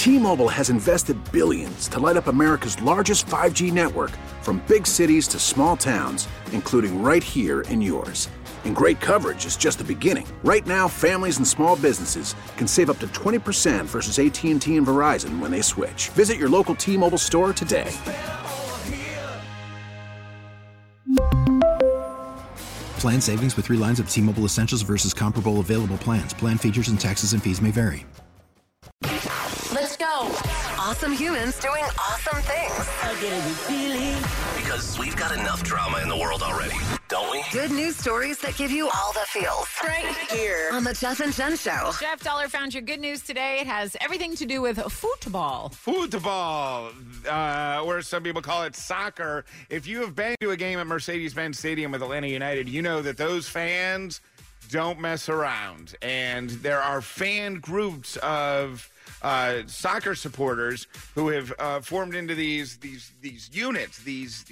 T-Mobile has invested billions to light up America's largest 5G network, from big cities to small towns, including right here in yours. And great coverage is just the beginning. Right now, families and small businesses can save up to 20% versus AT&T and Verizon when they switch. Visit your local T-Mobile store today. Plan savings with 3 lines of T-Mobile Essentials versus comparable available plans. Plan features and taxes and fees may vary. Let's go. Awesome humans doing awesome things. I get a good feeling. Because we've got enough drama in the world already, don't we? Good news stories that give you all the feels. Right here on the Jeff and Jen Show. Jeff Dollar found your good news today. It has everything to do with football. Football, or some people call it soccer. If you have been to a game at Mercedes-Benz Stadium with Atlanta United, you know that those fans don't mess around. And there are fan groups of soccer supporters who have formed into these units, these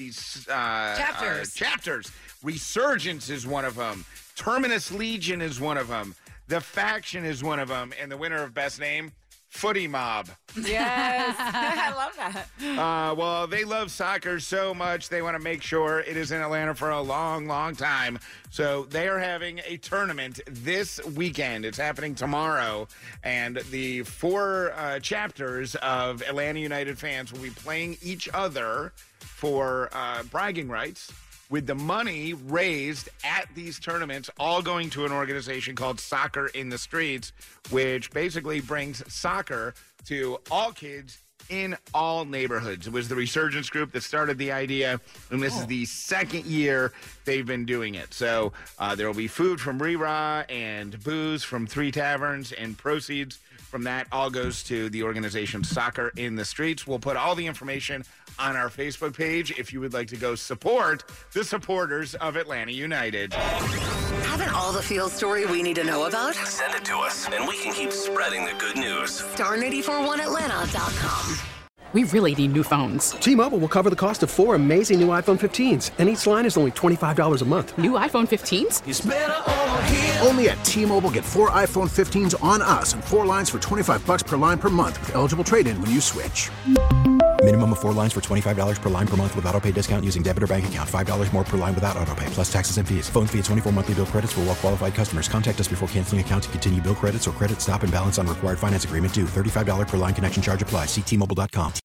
chapters. Resurgence is one of them. Terminus Legion is one of them. The Faction is one of them. And the winner of Best Name, Footy Mob. Yes. I love that. Well, they love soccer so much, they want to make sure it is in Atlanta for a long, long time. So they are having a tournament this weekend. It's happening tomorrow. And the 4 chapters of Atlanta United fans will be playing each other for bragging rights, with the money raised at these tournaments all going to an organization called Soccer in the Streets, which basically brings soccer to all kids in all neighborhoods. It was the Resurgence group that started the idea, and this is the second year they've been doing it. So there will be food from Rira and booze from 3 taverns, and proceeds from that all goes to the organization Soccer in the Streets. We'll put all the information on our Facebook page if you would like to go support the supporters of Atlanta United. Haven't all the field story we need to know about? Send it to us, and we can keep spreading the good news. Star941atlanta.com. We really need new phones. T-Mobile will cover the cost of 4 amazing new iPhone 15s, and each line is only $25 a month. New iPhone 15s? It's better over here. Only at T-Mobile, get 4 iPhone 15s on us and 4 lines for $25 per line per month with eligible trade-in when you switch. Minimum of 4 lines for $25 per line per month with autopay discount using debit or bank account. $5 more per line without autopay, plus taxes and fees. Phone fee at 24 monthly bill credits for well-qualified customers. Contact us before canceling account to continue bill credits or credit stop and balance on required finance agreement due. $35 per line connection charge applies. See T-Mobile.com.